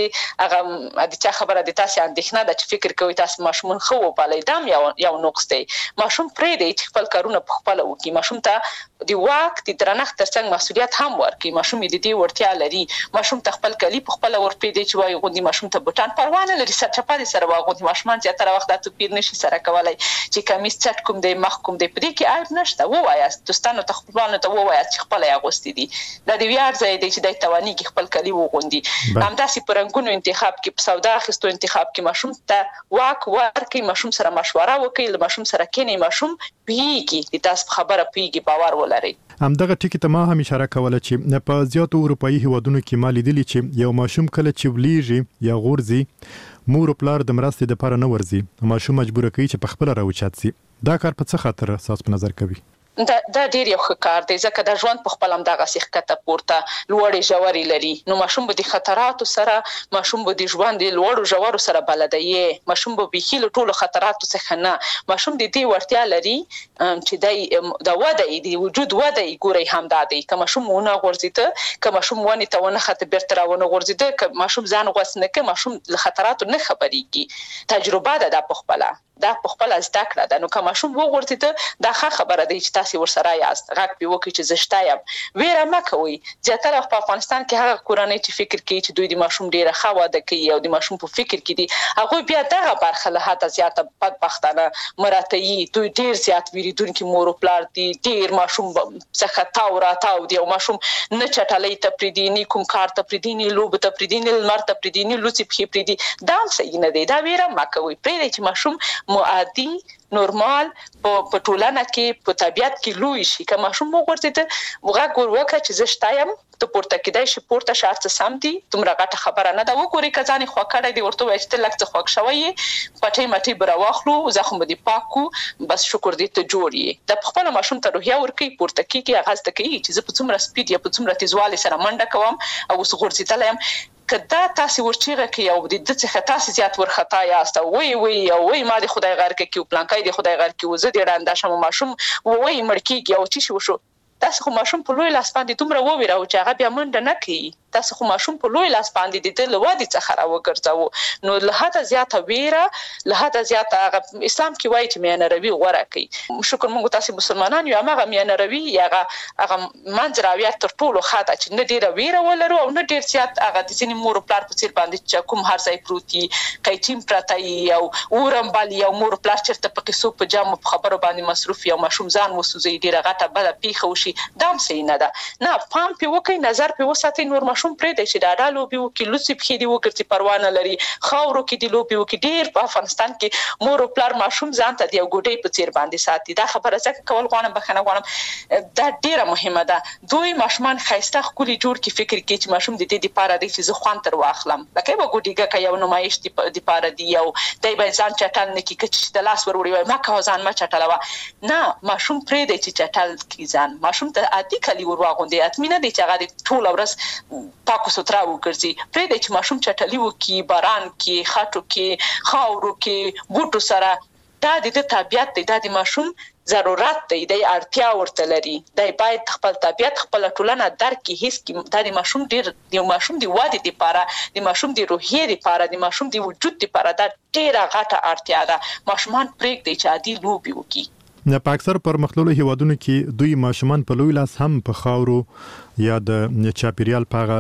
هغه د چا خبره د تاسو اندېښنه ده چې فکر کوي تاسو ماشومان ښه وپالئ. دا یو نقص دی. ماشوم پرېږدئ چې خپل کارونه په خپله وکړي. ماشوم ته د واک د درنښت ترڅنګ مسؤلیت هم ورکړي. ماشوم د دې وړتیا لري. ماشوم ته خپل کلي په خپله ورپرېږدئ چې وایي غوندې ماشوم ته بوټان پروا نه لري، سرچپه دې سره واغوندي. ماشومان زیاتره وخت دا توپیر نشي سره کولی چې کمیس چټ کوم دی، مخ کوم دی، په دې کې عیب نشته. ووایاست دوستانو ته، خپلوانو ته ووایاست چې خپله یې اغوستي دي. دا د ویاړ ځای دی چې دی توانیږي خپل کلي وغوندي. همداسې په رنګونو انتخاب کې، په سودا اخیستو انتخاب کې ماشوم ته واک ورکړئ، ماشوم سره مشوره وکړئ، له ماشوم سره کښېنئ، ماشوم پوهیږي، د تاسو په خبره پوهیږي، باور ولرئ. همدغه ټکی ته ما هم اشاره کوله چې په زیاتو اروپایي هیوادونو کې ما لیدلي چې یو ماشوم کله چې ولیږي یا غورځي، مور او پلار د مرستې لپاره نه ورځي، ماشوم مجبور کوي چې په خپله راوچت سي. دا کار په څه خاطر تاسو په نظر کوي؟ دا ډیر یو ښه کار دی، ځکه د ژوند په خپل هم دغسې ښکته پورته لوړې ژورې لري. نو ماشوم به د خطراتو سره، ماشوم به د ژوند د لوړو ژورو سره بلده یې، ماشوم به بیخي له ټولو خطراتو څخه نه. ماشوم د دې وړتیا لري چې د وده یې، د وجود وده یې ګورئ همدا دی. که ماشوم ونه غورځېده، که ماشوم ونې ته ونه خته بیرته راونه غورځېده، که ماشوم ځان غوڅ نه کړي، ماشوم له خطراتو نه خبرېږي. تجربه ده دا په خپله، دا په خپله زده کړه ده. نو که ماشوم وغورځېده، دا ښه خبره دی چې تاسې ورسره یاست، غږ پرې وکړئ چې زه شته یم. ویره مه کوئ. زیاتره په افغانستان کې هغه کورنۍ چې فکر کوي چې دوی د ماشوم ډېره ښه واده کوي او د ماشوم په فکر کې دي، هغوی بیا دغه برخه له حده زیاته بدبختانه مراته دوی ډېر زیات ویرېدونکي مور او پلار دي، ډېر ماشوم څخه تاو راتاو دي، او ماشوم نه چټلۍ ته پرېږدي، نه کوم کار ته پرېږدي، نه لوبو ته پرېږدي، نه لمر ته پرېږدي، نه لوڅې پښې پرېږدي. دا هم صحیح نه دی. دا ویره مه کوئ. پرېږدئ چې ماشوم عادي نورمال په ټولنه کې په طبيعت کې لوي شي که ماشوم وګورځي وغه ګور وکړه چې زشتایم ته پورته کېدای شي پورته شارت سم دي تمره غټه خبره نه دا وګوري کزانې خو کړه دی ورته وایسته لکه خو ښوي پټي مټي براواخلو زخم دي پاکو بس شکر دې ته جوړي د خپل ماشوم ته روحيه ورکی پورته کېږي اغاز ته کوي چې په څومره سپیډ یا په څومره تیزوالي سره منډه کوم او وسغورځیدلم کدا تاسو ورچیغه کې او د څه تاسو زیات ورختا یاست وای ما د خدای غار کې کیو پلانکای د خدای غار کې وزه د راندا شم ماشوم وای مړکیږي او چې وشو تاسو خو ماشوم په لوی لاس باندې دومره وویراو چې هغه بیا منډه نه کوي تاسو خو ماشوم په لوی لاس باندې د لوادي څخه راوګرځاو نو له هدا زیاته ویره له هدا زیاته اسلام کې وایي چې میانه روي غوړه کوي شکر مونږ تاسو مسلمانان یو هغه میانه روي هغه منځراویات تر ټولو خاطه چې نه ډیره ویره ولرو او نه ډیر زیات هغه د ځینې مور پلار په څیر باندې چې کوم هر ځای پروتي کایټیم پراتای او اورم بالی او مور پلار چرته په قصو په جامو په خبرو باندې مصروف یا ماشوم ځان وسوځي ډیره غټه بل پیخه وشي دام سي نه ده نه پام په وکي نظر په وساتي نور ماشوم پرې د چې دا لوبي وکي لوسی په دې وکړي پروانه لري خاورو کې دی لوبي وکي ډیر په افغانستان کې مور پلار ماشوم ځان ته دی ګډي په څیر باندې ساتي دا خبره څنګه کول غواړم بخنه غواړم دا ډیره مهمه ده دوی ماشومان خایسته خولي جوړ کی فکر کوي چې ماشوم د دې لپاره د چې خوان تر واخلم لکه به ګډیګه کوي یو نمایش دی په لپاره دی یو دای به ځان چټل نه کی چې د لاس وروري وای ما کا ځان ما چټلوا نه ماشوم پرې دی چې چټل کی ځان ماشوم ته عادي کلی ورواغوندي اتمنه دی چې هغه ټول ورځ پاکو سترا وګرځي پرې د چې ماشوم چټلی وکي باران کې خاطو کې خاورو کې بوټو سره دا د طبيعت د ماشوم ضرورت دی د اړتیا ورته لري د باید خپل طبيعت خپل ټولنه درک هیڅ کې د ماشوم ډیر د ماشوم دی وادي لپاره د ماشوم دی روحي لپاره د ماشوم دی وجود لپاره دا ډیره غټه اړتیا ده ماشومان پرېږدي چې عادي لوبي وکي نه په اکثر پرمختللو هیوادونو کې دوی ماشومان په لوی لاس هم په خاورو یا د چاپیریال په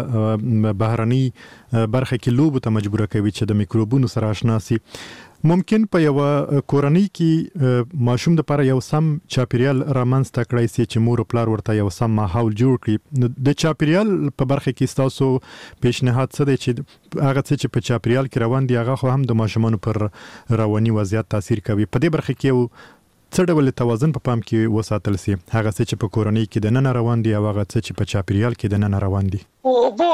بهرني برخه کې لوبو ته مجبور کوي چې د میکروبونو سره آشنا شي ممکن په یو کورنۍ کې ماشوم د لپاره یو سم چاپیریال رامنځته کړی سي چې مور او پلار ورته یو سم ماحول جوړ کړي د چاپیریال په برخه کې تاسو پیشنهاد څه دی چې هغه څه چې په چاپیریال کې روان دي هغه خو هم د ماشومانو پر رواني وضعیت تاثیر کوي په دې برخه کې یو څه ډول توازن په پام کې وساتل سي هغه څه چې په کورنۍ کې د نن روان دي او هغه څه چې په چاپیریال کې د نن روان دي او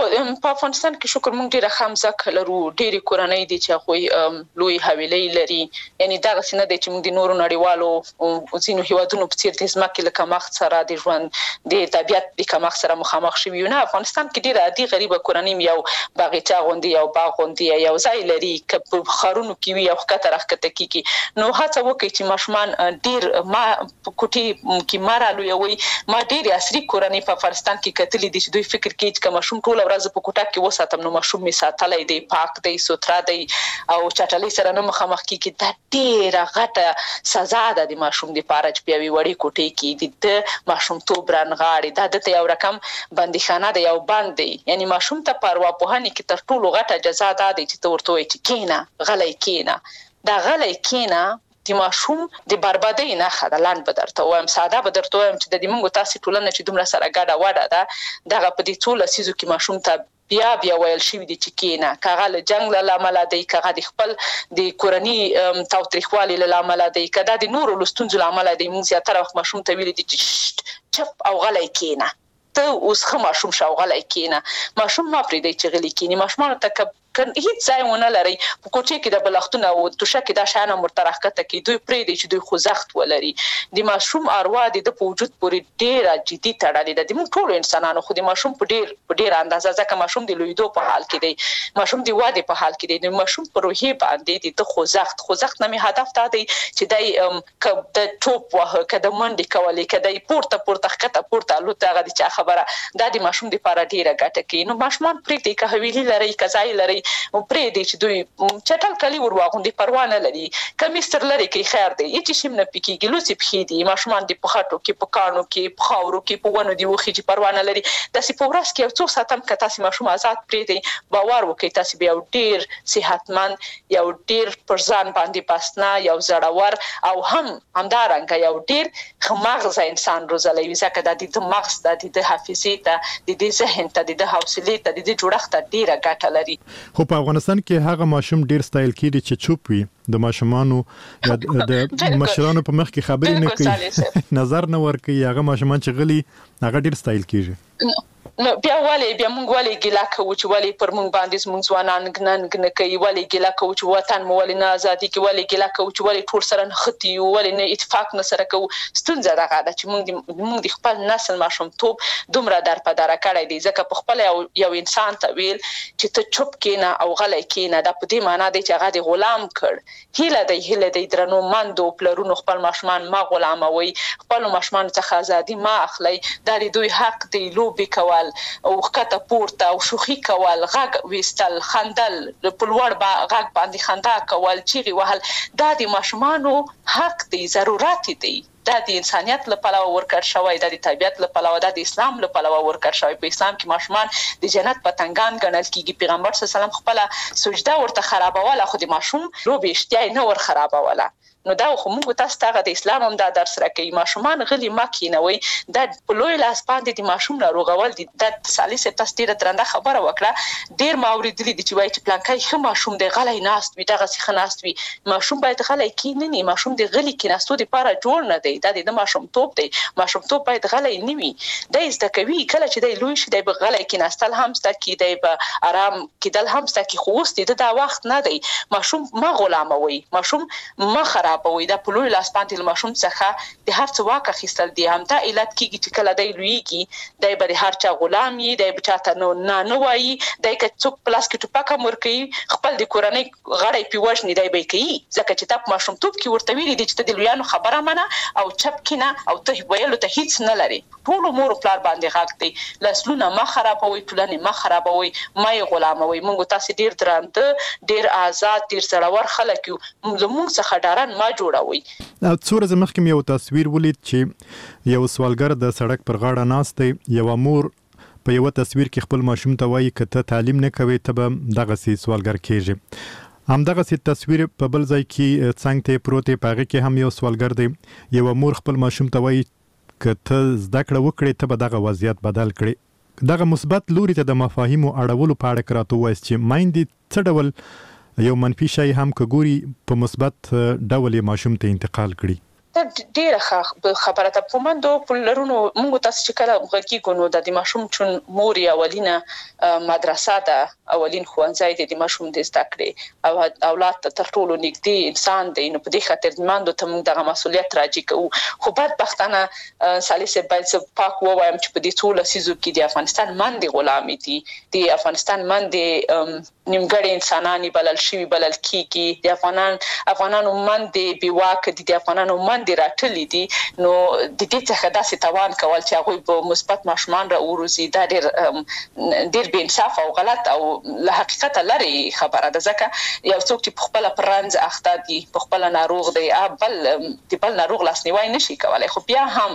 په افغانستان کې شکر مونږ ډیره خامزه کلرو ډیره کورنۍ دي چې خو لوی حویلې لري یعنی دا څنګه دي چې موږ د نورو نړیوالو او ځینو هیوادونو په څیر د ځمکې له کمښت سره د ژوند د طبيعت د کمښت سره مخامخ شوي نه افغانستان کې ډیره عادي غریبه کورنۍ یو باغچه غوندي او باغ غوندي یو ځای لري چې په خارونو کې وي او خطر راخته کیږي نو هڅه وکړي چې ماشومان ډیر ما کوټي کې مارالو یوي ما ډیر عصري کورنۍ په افغانستان کې کتلې دي چې دوی فکر کوي چې ماشوم ټول ورځ په کوټه کې وساتم نو ماشوم می ساتلای دی پاک دی سوترا دی او چټلې سره نه مخامخ کیږي دا ډیره غټه سزا ده د ماشوم د پاره چې پیوي وړي کوټه کې د ماشوم تو برنغاړي دا د یو رقم بندیخانه دی یو باندې یعنی ماشوم ته پروا په هني کې تر ټولو غټه جزا ده چې تو ورته وي چې کینا غلای کینا دا غلای کینا د ماشوم د بربادۍ نه خدلان بدرته وایم ساده بدرته وایم چې د دې مونږ تاسو ټولنه چې دومره سره ګډه وډه ده دغه په دې ټول سيزو کې ماشوم ته بیا ویل شي د چکینه کاغه له جنگ له لامل دی کاغه د خپل د کورنی توتریخوالي له لامل دی کدا د نورو لستونځ لامل دی مونږ زیاتره وخت ماشوم ته ویل دي چې چپ او غلای کینه ته اوس خه ماشوم شاو غلای کینه ماشوم ما پرې دی چې غلی کینی ماشوم ته کن هیڅ ځای ونه لري په کوټه کې د بلختونه او توشه کې د شانه مرترخته کې دوی پرې دي چې دوی خوځښت ولري د ماشوم اروا د وجود پورې ډیره جدي تړلې ده د موږ ټول انسانانو خو د ماشوم په ډیر اندازه ځکه ماشوم د لویدو په حال کې دی ماشوم د واده په حال کې دی د ماشوم په روحي باندې د خوځښت نامي هدف ته دی چې دای د ټوپ وه کده منډي کولې کده پورته خطه پورته لوته غدي چې خبره د ماشوم د لپاره ډیره ګټه کوي نو ماشومان پرې دي که ویلي لري کزای لري او پرې دي چې دوی چټل کلی ورواغوندي پروانه لري کمیستر لري کې خیر دی چې شیم نه پکېږي لوسی پخې دي ماشومان د پخاټو کې پکانو کې پخاورو کې په ونو دی وخی چې پروانه لري د سی په ورځ کې څو ساتم کته سي ماشوم آزاد پرې دي باور وکړي تاسو بیا ډیر صحتمن یو ډیر پرځان باندې پاسنا یو زړور او همدارنګ یو ډیر خماغز انسان روزلوي ځکه د مغز د حافظې ته د ذهن ته د حوصله ته د جوړښت ډیره ګټه لري خو په افغانستان کې هغه ماشوم ډیر ستایل کیږي چې چوپ وي د ماشومانو یا د مشرانو په مخ کې خبرې نه کوي نظر نه ورکوي هغه ماشومان چې غلي هغه ډیر ستایل کیږي نو بیا موږ ولې ګیلا کوو چې ولې پر موږ باندې موږ ځوانان نه کوي ولې ګیلا کوو چې وطن مو ولې نه ازادي کې ولې ګیلا کوو چې ولې ټول سره نختی ولې نه اتفاق نه سره کوو ستونزه دغه ده چې موږ د خپل نسل ماشومتوب دومره درپداره کړی دی ځکه په خپل یو انسان ته ویل چې ته چوپ کینه او غلی کینه دا په دې معنی دی چې هغه د غلام کړ هیله دی درنو مندو پلرونو خپل ماشومان ما غلاموي خپل ماشومان څخه ازادي ما اخلي دا دوی حق دی لوبي کول او خطه پورته او شوخي کول غږ وستل خندل په لوړ غږ باندې خندا کول چیغي وهل دا د ماشومانو حق دی ضرورت دی دا د انسانيت لپاره ورکړ شوی دا د طبيعت لپاره دا د اسلام لپاره ورکړ شوی په اسلام کې ماشومان د جنت پتنګان ګڼل کیږي پیغمبر صلی الله علیه وسلم خپل سجده ورته خرابوله خو د ماشوم روبي اشتیاي نه ور خرابوله نو دا خو موږ تاسو ته د اسلام هم دا درس راکوي ماشومان غلي مکینوي دا په لوی لاس باندې د ماشوم ناروغول دي د سالي سپتاس ډیره درنده خبره وکړه ډیر ماوریدلي دي چې وایي چې پلانکای خو ماشوم د غلي ناست وي دغه څخه ناست وي ماشوم باید غلي کینې نه ماشوم د غلي کیناستو لپاره جوړ نه دی دا د ماشوم توپ دی ماشوم توپ باید غلي نه وي دا زده کوي کله چې د لوی شي د غلي کیناستل هم ستا کې دی په آرام کېدل هم ستا کې خوست دي دا وخت نه دی ماشوم ما غلاموي ماشوم ما خرابوي دا په لوی لاس باندې ماشوم څخه د هر څه واقع خستل دي هم دا علت کیږي چې کله دی لویږي دی به هر چا غلام وي دی به چاته نه وایي دی که څوک پلاس کې ټوپک امر کوي خپل د کورنۍ غړی پیوژني دی به کوي ځکه چې تاسو ماشوم توپ کې ورته ویلي دي چې د لویانو خبره منه او چپ کینه او ته ویلو ته هیڅ نه لري ټول مور پلار باندې حق دی لاسلونه ما خرابوي ټولنه ما خرابوي ما غلاموي موږ تاسو ډیر درانده ډیر آزاد ډیر زړور خلک یو موږ څخه ډارن ما جوړوي څو ورځې مخکې یو تصویر ولید چې یو سوالګر د سړک پر غاړه ناست دی یو مور په یو تصویر کې خپل ماشوم ته وایي که ته تعلیم نه کوي ته به دغسې سوالګر کېږي همدغسې تصویر په بل ځای کې څنګ ته پروت دی په هغې کې هم یو سوالګر دی یو مور خپل ماشوم ته وایي که ته زده کړه وکړې ته به دغه وضعیت بدل کړې دغه مثبت لوري ته د مفاهیمو اړولو په اړه که راته ووایاست چې میندې څه ډول یو منفي شی هم که ګوري په مثبت ډول یې ماشوم ته انتقال کړي ډیره خبره ده په منډو پلرونو موږ تاسو چې کله غږیږو نو د ماشوم چون مور اولینه مدرسه ده اولین ښوونځی د ماشوم د زده کړې او اولاد ته تر ټولو نږدې انسان دی نو په دې خاطر د منډو ته موږ دغه مسولیت راځي کوو خو بدبختانه سالسه باید پاک وایم چې په دې ټول سيزو کې د افغانستان منډي غلامي دي د افغانستان منډي نیمګړی انساناني بلل شوی بلل کیږي د افغانانو منډي بیواک دي د افغانانو د راټلې دي نو د دې څخه داسې توان کول چې هغه په مثبت ماشومان را وروزي دا ډېر بې انصاف او غلط او له حقیقت لري خبره ده ځکه یو څوک چې په خپل پرنځ اخته دي په خپل ناروغ دی بل ناروغ لاسنیوي نشي کولای خو بیا هم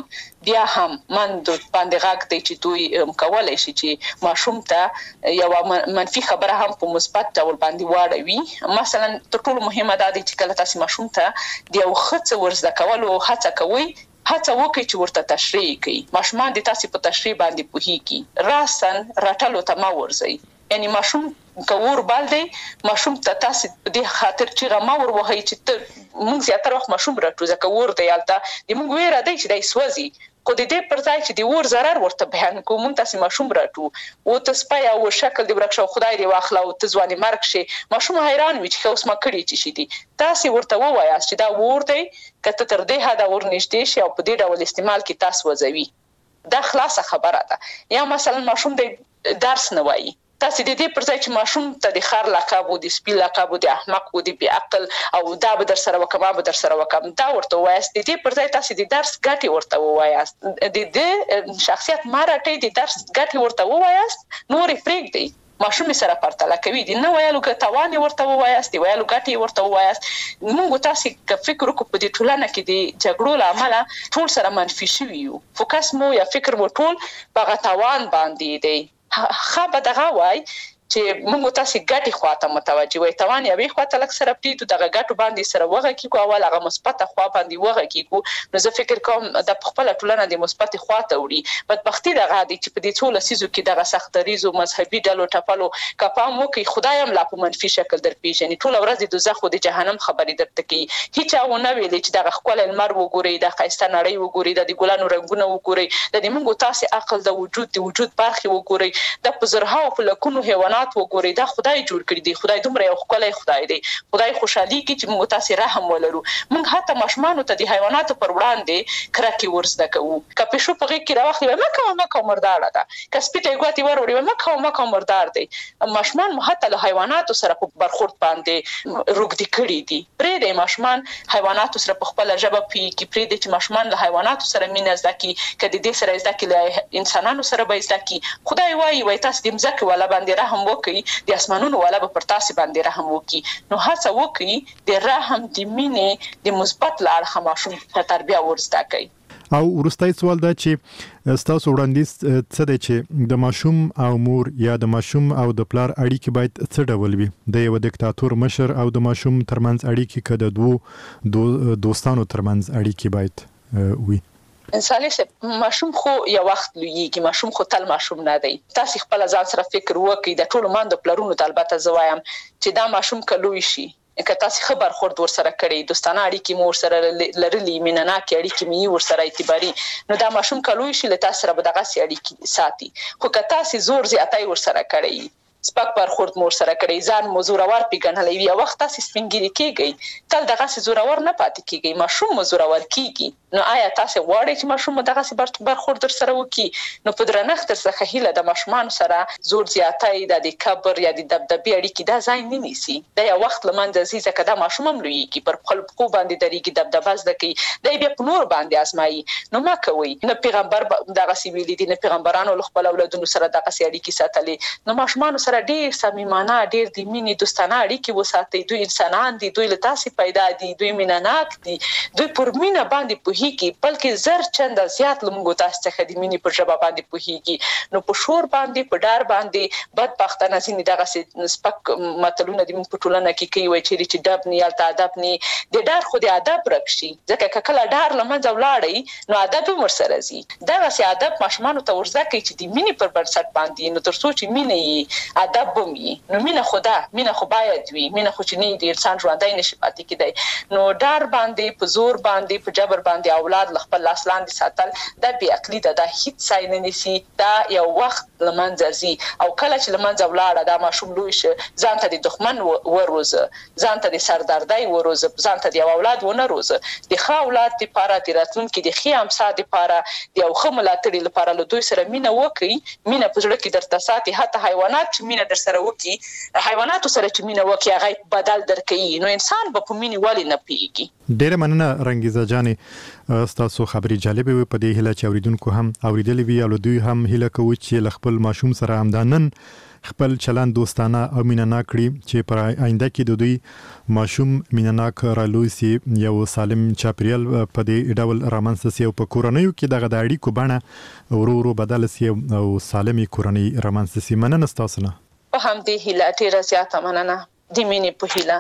من د باندې غږ دی چې دوی کولای شي چې ماشوم ته یو منفي خبره هم په مثبت ډول باندې واړوي مثلا تر ټولو مهمه ده چې کله تاسو ماشوم ته د یو ښه ورزده کولو هڅه کوي هڅه وکړئ چې ورته تشریح کړئ ماشومان د تاسو په تشریح باندې پوهیږي راسن راټلو ته ما ورځي یعنی ماشوم کور بال دی ماشوم ته تاسو په دې خاطر چې غما ور وهي چې موږ زیاتره وخت ماشوم راټو ځکه ور دی البته د موږ ویره دی چې دای سوځي کو د دې پر ځای چې د ور zarar ورته بیان کوم تاسو ماشوم راټو او ته سپای او شکل دی ورکښو خدای دی واخلا او ته ځواني مرګ شي ماشوم حیران وي چې اوس ما کړی چې شي دي تاسو ورته ووایاست چې دا ور دی کته تر دې هدا ور نشته شي او په دې ډول استعمال کې تاسو وځوي دا خلاصه خبره ده یا مثلا ماشوم د درس نه وایي تاسو د دې پر ځای چې ماشوم ته د خار لقب او د سپی لقب او د احمق او د بی عقل او دا به در سره وکم به در سره وکم دا ورته وایاست د دې پر ځای تاسو د درس ګټي ورته وایاست د دې شخصیت مارټي د درس ګټي ورته وایاست نورې پرېږدي ماشوم سره پرتله کوي د نو ویلو ګټوانې ورته وایاست دی ویلو ګټي ورته وایاست موږ تاسو که فکر وکړو په دې ټولنه کې د جګړو لامل ټول سره منفي شوي یو فوکس مو یا فکر مو ټول په غټوان باندې دی خبر دغه وای چې موږ تاسو ګټي خواته متوجي وي توان یې خواته لک سره پټو دغه ګټو باندې سره وغه کیکو اول هغه مثبت خوا باندې وغه کیکو نو زه فکر کوم د خپل ټولنه د مثبت خواته وړي بدبختی دغه دي چې په دې ټول سيزو کې دغه سختريزو مذهبي ډلو ټپلو کپام وکي خدایم لا په منفي شکل در پیژني ټول ورځ د دوزخ او د جهنم خبرې درته کوي هیڅ ونه ویل چې دغه خپل المر وګوري د خيسته نړۍ وګوري د ګلانو رنگونه وګوري د موږ تاسو عقل د وجود برخه وګوري د پزرهاو په لکونو حیوانات وګوري دا خدای جوړ کړی دی خدای دومره یو خپل خدای دی خدای خوشحالي کی چې موږ تاسو رحم ولرو موږ حتی مشمانو ته د حیواناتو پر وړاندې کرکې ورزده کوو کپې شو په کې راوخلې مکه مردار ده کسپټه ګوتی وروړي مکه مردار دی مشمان حتی له حیواناتو سره په برخورد باندې روګدي کړی دي پرې د مشمان حیواناتو سره په خپل ژبه کې پرې د مشمان له حیواناتو سره مینه زدکی کدي دې سره زدکی له انسانانو سره به زدکی خدای وای تاسو د مزکه ولا باندې رحم وکړي د اسمانونو ولا به پر تاسو باندې رحم وکړي نو هڅه وکړي د رحم د مینې د مثبت لار خماشوم ته تربیه ورسته کوي او ورستای سوال دا چې تاسو وړاندیز څه دی چې د ماشوم او مور یا د ماشوم او د پلار اړیکې باید څه ډول وي د یو دیکتاتور مشر او د ماشوم ترمنځ اړیکې کده دوه دوستانو ترمنځ اړیکې باید وي انساني ماشوم خو یو وخت لویږي ماشوم خو تل ماشوم نه دی تاسو خپل ځان سره فکر وکړئ د ټولو ماندو پلرونو ته البته زوایم چې دا ماشوم کلوي شي که تاسو خبر خورد ور سره کړی دوستانه اړیکې مور سره لرلې مینناکې اړیکې می ور سره اعتباري نو دا ماشوم کلوي شي له تاسو سره به دغه اړیکې ساتي خو که تاسو زور زیاتای ور سره کړی سپک برخورد مور سره کړی ځان مزورور پیګنلې یو وخت تاسو سپینګری کېږي تل دغه زورور نه پاتې کېږي ماشوم مزورور کېږي نو آیا تاسو غواړئ چې ماشوم دغه برخورد سره وکړي نو په درنښت څخه هیله د ماشومان سره زور زیاتای د کبر یا د دبدبي اړیکې دا ځای نه نیسي دا یو وخت لمنځه ځي ځکه دا ماشوم هم لویږي پر خپل کو باندې درېږي دبدبه زده کوي دا بیا په نور باندې ازمایي نو ما کوي نه پیغمبر دغه سیویل دي نه پیغمبرانو خپل اولادونو سره دغه اړیکې ساتلې نو ماشومان سره ډېر صمیمانه ډېر د مینې دوستانه اړیکې وساتي دوی انسانان دي دوی له تاسو پیدا دي دوی مینناک دي دوی پر مینه باندې پوهیږي بلکې زر چنده زیات لمغو تاسو څخه د مینې پر ژبه باندې پوهیږي نو په شور باندې په ډار باندې بدبختانه ځینې دغه سپک متلونه د په ټولنه کې کوي چې دب نه یالته ادب نه د ډار خو د ادب رکشي ځکه کله ډار لمنځه ولاړی نو ادب هم ورسره زی دغه سي ادب ماشومان ته ورزده کوي چې د مینې پر بنسټ باندې نو تر څو چې مینه یې ادب بمي نو مینه خو باید وي مینه خو چې نه د انسان ژوندۍ نشي پاتې کېدای نو ډار باندې په زور باندې په جبر باندې اولاد خپل لاس لاندې ساتل دا بی عقلی ده دا هیڅ ځای نه نیسي دا یو وخت لمنځه ځي او کله چې لمنځه ولاړه دا ماشوم لوی شي ځان ته د دښمن وروزه ځان ته د سردردۍ وروزه ځان ته د اولاد ونه روزه د ښه اولاد لپاره د راتلونکي د ښه امسا لپاره د یو ښه ملاتړي لپاره له دوی سره مینه وکړي مینه په زړه کې درته ساتي حتی حیوانات چې مینه در سره وکړي حیواناتو سره چې مینه وکړي هغه بدل درکوي نو انسان به په مینې ولې نه پیږي ډېر مننه رنگیزه جانې ستاسو خبرې جالبه وي په دې هیله چې اوریدونکو هم اوریدلې وي او دوی هم هیله کوي چې خپل ماشوم سره همدانن خپل چلند دوستانه او مینناک کړي چې پر آینده کې د دوی ماشوم مینناک رالوي سي یو سالم چاپریال په دې ډول رامنځته سي او په کورنیو کې دغه د اړیکو بڼه ورو بدل سي او سالمي کورنۍ رامنځته سي مننه تاسو نه په هم دې هیله ډیره زیاته مننه د مینې په هیله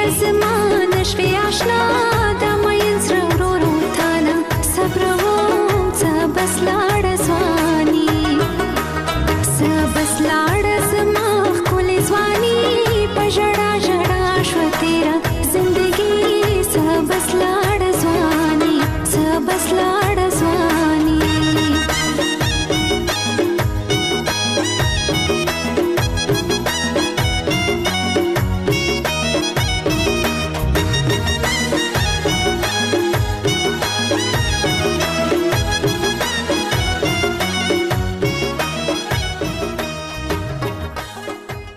زمان شوي آشنا